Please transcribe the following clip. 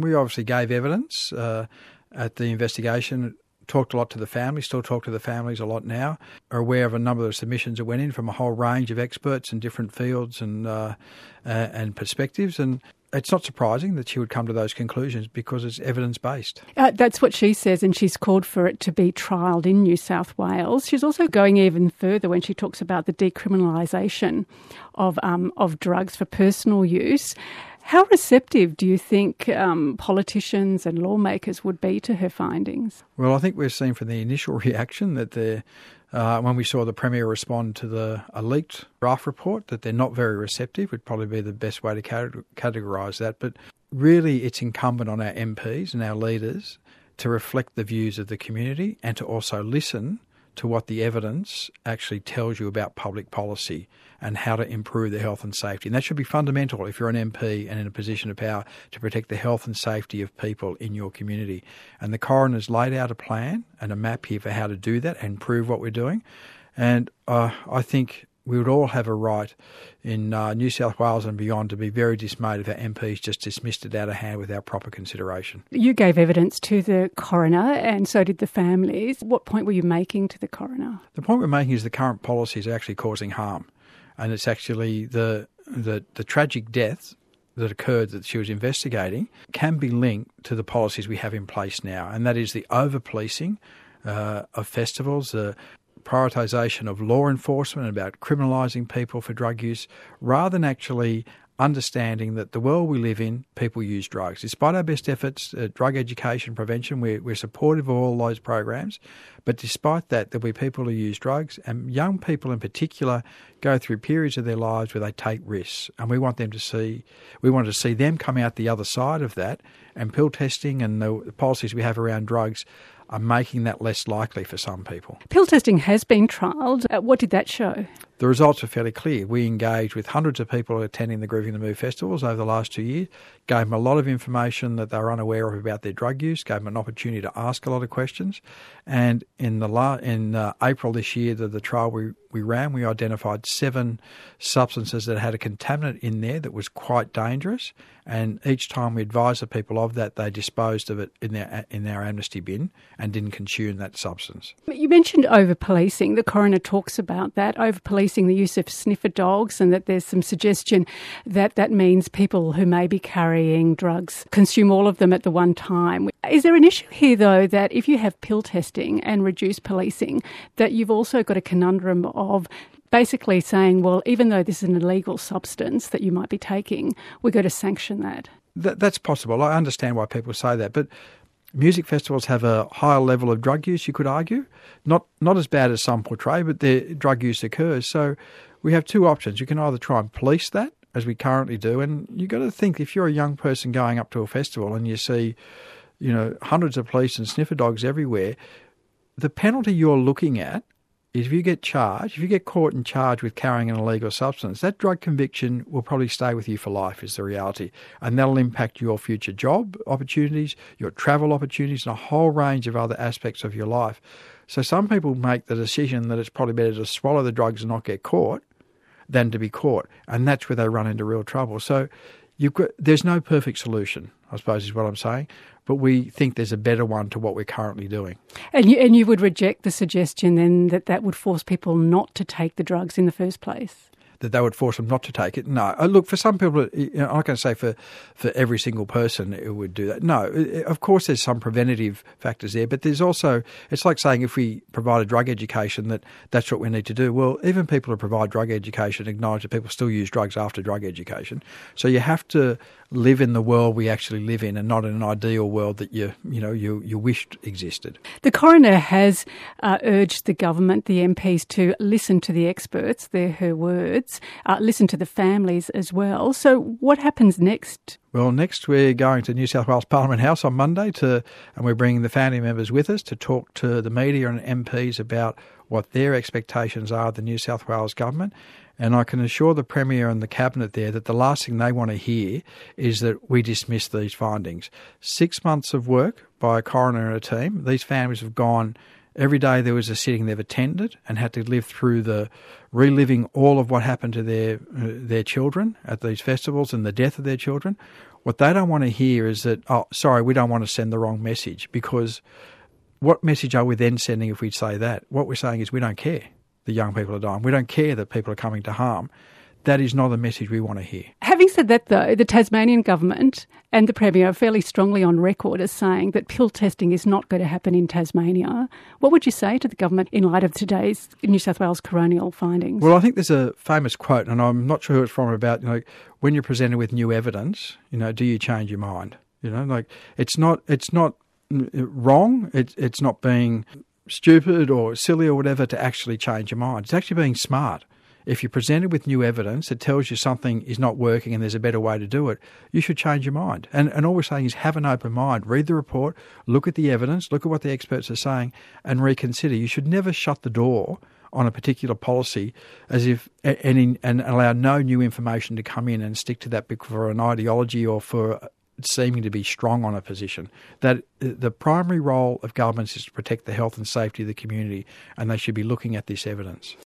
We obviously gave evidence at the investigation, talked a lot to the families, still talk to the families a lot now, are aware of a number of submissions that went in from a whole range of experts in different fields and perspectives. And it's not surprising that she would come to those conclusions because it's evidence-based. That's what she says, and she's called for it to be trialled in New South Wales. She's also going even further when she talks about the decriminalisation of drugs for personal use. How receptive do you think politicians and lawmakers would be to her findings? Well, I think we've seen from the initial reaction that when we saw the Premier respond to a leaked draft report, that they're not very receptive would probably be the best way to categorise that. But really it's incumbent on our MPs and our leaders to reflect the views of the community and to also listen to what the evidence actually tells you about public policy and how to improve the health and safety. And that should be fundamental if you're an MP and in a position of power to protect the health and safety of people in your community. And the coroner's laid out a plan and a map here for how to do that and prove what we're doing. And I think we would all have a right in New South Wales and beyond to be very dismayed if our MPs just dismissed it out of hand without proper consideration. You gave evidence to the coroner and so did the families. What point were you making to the coroner? The point we're making is the current policies are actually causing harm. And it's actually the tragic death that occurred that she was investigating can be linked to the policies we have in place now. And that is the over-policing of festivals, the prioritisation of law enforcement about criminalising people for drug use, rather than actually understanding that the world we live in, people use drugs. Despite our best efforts at drug education prevention, we're supportive of all those programs, but despite that, there'll be people who use drugs, and young people in particular go through periods of their lives where they take risks, and we want to see them come out the other side of that, and pill testing and the policies we have around drugs are making that less likely for some people. Pill testing has been trialled. What did that show? The results are fairly clear. We engaged with hundreds of people attending the Grooving the Move festivals over the last 2 years, gave them a lot of information that they were unaware of about their drug use, gave them an opportunity to ask a lot of questions. And in April this year, the trial we ran, we identified 7 substances that had a contaminant in there that was quite dangerous. And each time we advised the people of that, they disposed of it in their amnesty bin and didn't consume that substance. You mentioned over-policing. The coroner talks about that, over-policing the use of sniffer dogs, and that there's some suggestion that that means people who may be carrying drugs consume all of them at the one time. Is there an issue here, though, that if you have pill testing and reduced policing, that you've also got a conundrum of basically saying, well, even though this is an illegal substance that you might be taking, we're going to sanction that? That's possible. I understand why people say that, but music festivals have a higher level of drug use, you could argue. Not as bad as some portray, but their drug use occurs. So we have 2 options. You can either try and police that, as we currently do, and you've got to think, if you're a young person going up to a festival and you see, hundreds of police and sniffer dogs everywhere, the penalty you're looking at is if you get caught and charged with carrying an illegal substance, that drug conviction will probably stay with you for life, is the reality. And that'll impact your future job opportunities, your travel opportunities, and a whole range of other aspects of your life. So some people make the decision that it's probably better to swallow the drugs and not get caught than to be caught. And that's where they run into real trouble. So there's no perfect solution, I suppose is what I'm saying. But we think there's a better one to what we're currently doing. And you would reject the suggestion then that would force people not to take the drugs in the first place? That they would force them not to take it? No. Look, for some people, I'm not going to say for every single person it would do that. No, of course there's some preventative factors there, but there's also, it's like saying if we provide a drug education that's what we need to do. Well, even people who provide drug education acknowledge that people still use drugs after drug education. So you have to live in the world we actually live in and not in an ideal world that you wished existed. The coroner has urged the government, the MPs, to listen to the experts, they're her words, listen to the families as well. So what happens next? Well, next we're going to New South Wales Parliament House on Monday and we're bringing the family members with us to talk to the media and MPs about what their expectations are of the New South Wales government. And I can assure the Premier and the Cabinet there that the last thing they want to hear is that we dismiss these findings. 6 months of work by a coroner and a team. These families have gone Every day there was a sitting they've attended and had to live through the reliving all of what happened to their children at these festivals and the death of their children. What they don't want to hear is that, oh, sorry, we don't want to send the wrong message, because what message are we then sending if we say that? What we're saying is we don't care that young people are dying. We don't care that people are coming to harm. That is not the message we want to hear. Having said that, though, the Tasmanian government and the Premier are fairly strongly on record as saying that pill testing is not going to happen in Tasmania. What would you say to the government in light of today's New South Wales coronial findings? Well, I think there's a famous quote, and I'm not sure who it's from, about, when you're presented with new evidence, do you change your mind? It's not wrong. It's not being stupid or silly or whatever to actually change your mind. It's actually being smart. If you're presented with new evidence that tells you something is not working and there's a better way to do it, you should change your mind. And all we're saying is have an open mind. Read the report, look at the evidence, look at what the experts are saying, and reconsider. You should never shut the door on a particular policy as if and allow no new information to come in and stick to that for an ideology or for seeming to be strong on a position. That the primary role of governments is to protect the health and safety of the community, and they should be looking at this evidence.